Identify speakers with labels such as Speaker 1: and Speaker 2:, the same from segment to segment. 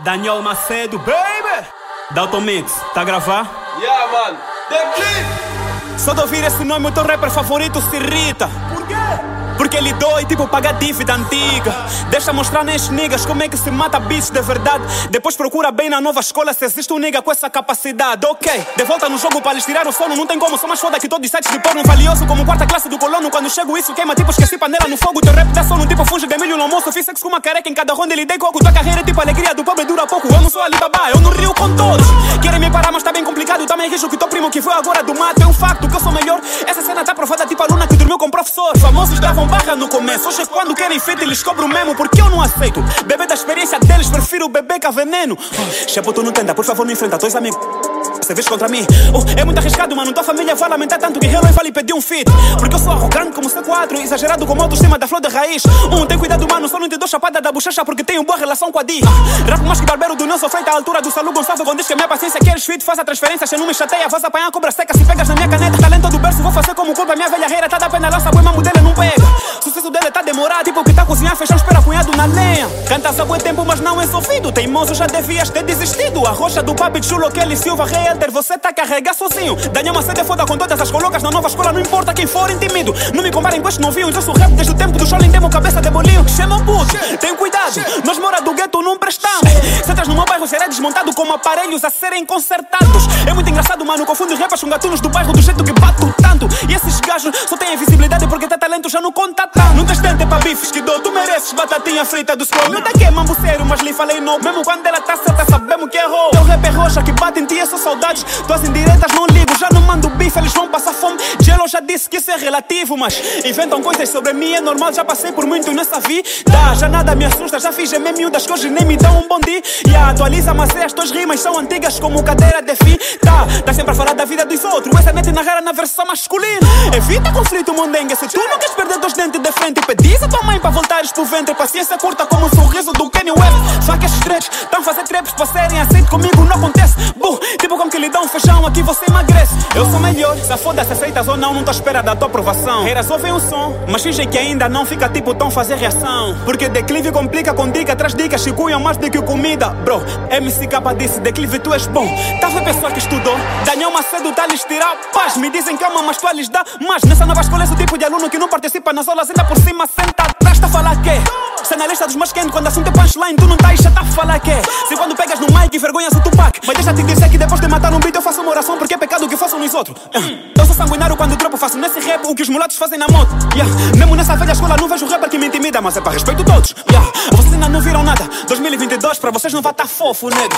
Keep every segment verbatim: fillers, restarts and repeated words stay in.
Speaker 1: Daniel Macedo, baby! Dalton Mix, tá a gravar?
Speaker 2: Yeah, mano. The Cliff!
Speaker 1: Só de ouvir esse nome o teu rapper favorito se irrita.
Speaker 2: Por quê?
Speaker 1: Porque ele dói tipo pagar dívida antiga. Deixa mostrar nestes niggas como é que se mata bicho de verdade. Depois procura bem na nova escola se existe um nigga com essa capacidade. Ok, de volta no jogo para lhes tirar o sono. Não tem como, sou mais foda que todos os sites de porno. Valioso como quarta classe do colono. Quando chego isso queima tipo esqueci panela no fogo. Teu rap dá sono tipo funge de milho no almoço. Fiz sexo com uma careca em cada ronda e lhe dei coco. Tua carreira é tipo alegria do pobre dura pouco. Eu não sou Alibaba, eu não rio com todos. Querem me parar mas tá bem complicado. Também risco que teu primo que foi agora do mato. É um facto que eu sou melhor. Essa cena tá provada tipo aluna que dormiu com o professor. Famosos davam barra no começo. Hoje é quando querem feito eles cobram mesmo. Porque eu não aceito beber da experiência deles. Prefiro beber que a veneno. Chepo, tu não tenta, por favor não enfrenta teus amigos. Você vês contra mim, oh, é muito arriscado, mano. Tua família vai lamentar tanto que Hello vai lhe pedir um feat. Porque eu sou arrogante como C quatro, exagerado como autoestima da flor de raiz. Um, tem cuidado, mano, só não te dou chapada da bochecha porque tenho boa relação com a D. ah, Rapo mais que barbeiro do Nelson Freita, à altura do Salu Gonçalves. Quando diz que a minha paciência queres feat, faz a transferência, se não me chateia, vais apanhar a cobra seca. Se pegas na minha caneta, talento do berço, vou fazer como culpa. Minha velha reira tá da pena, lança boi, mambo dele não pega. Sucesso dele tá demorado, tipo que tá a cozinhar, fechar, espera cunhado na lenha. Canta há bom tempo, mas não é sofrido. Teimoso, já devias ter desistido. A rocha do papi chulo, Kelly Silva, Realter, você tá carregado sozinho. Daniel Macedo é foda com todas as colocas na nova escola. Não importa quem for intimido. Não me comparem com estes novinhos. Eu sou rap desde o tempo do Cholim. Demo cabeça de bolinho. Chama puto, tenho cuidado. Nós mora do gueto, não prestamos. Se entras no meu bairro será desmontado como aparelhos a serem consertados. É muito engraçado, mano. Confundo rappers com gatunos do bairro do jeito que bato tanto. E esses gajos só têm visibilidade porque tem talento, já não conta tanto. Não tens tempo pra bifes que dou. Tu mereces batatinha frita do scroll. Não daqui é mambo sério, mas lhe falei não. Mesmo quando ela tá certa, sabemos que errou. Teu rap é roxa que bate em ti, é só saudades. Tuas indiretas não ligo, já não mando bife, eles vão passar fome. Jello já disse que isso é relativo, mas inventam coisas sobre mim, é normal, já passei por muito nessa vida. Já nada me assusta, já fiz meme miúdas que hoje nem me dão um bom dia. E atualiza, mas as tuas rimas são antigas como cadeira de fim. Tá, tá sempre a falar da vida dos outros, essa net narra na versão masculina. Evita conflito mondengue, se tu não queres perder dois dentes de frente, pedis a tua mãe para voltares pro ventre. Paciência curta como o sorriso do Kanye West. Facas estreitos, tão fazer trapes para serem aceitos, comigo não acontece. Buh, tipo como que lhe dá um feijão, aqui você emagrece. Eu sou melhor, se foda-se aceitas ou não, não tô à espera da tua aprovação. Reiras ouvem um som, mas fingem que ainda não fica tipo tão fazer reação. Porque declive complica com dica atrás dicas, chicuiam mais do que comida. Bro, M C K disse, declive tu és bom. Tá a ver pessoa que estudou, Daniel Macedo tá a lhes tirar paz. Me dizem calma, mas tu a lhes dá mais. Nessa nova escola és o tipo de aluno que não participa nas aulas, ainda por cima senta atrás, tá a falar que se é na lista dos mais quentes, quando assunto é punchline, tu não tá aí, já tá a falar que se quando pegas no mic envergonhas o Tupac. Mas deixa-te dizer que depois de matar um beat eu faço uma oração, porque é pecado que façam nos outros. Eu sou sanguinário quando tropo, faço nesse rap o que os mulatos fazem na moto. Yeah. Mesmo nessa velha escola não vejo rapper que me intimida, mas é para respeito todos. Yeah. Vocês ainda não viram nada, dois mil e vinte e dois pra vocês não vai tá fofo, nego.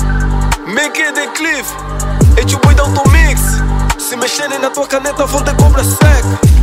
Speaker 2: Make it the Cliff. É o boy Dalton Mix. Se mexerem na tua caneta vão ter cobra seca.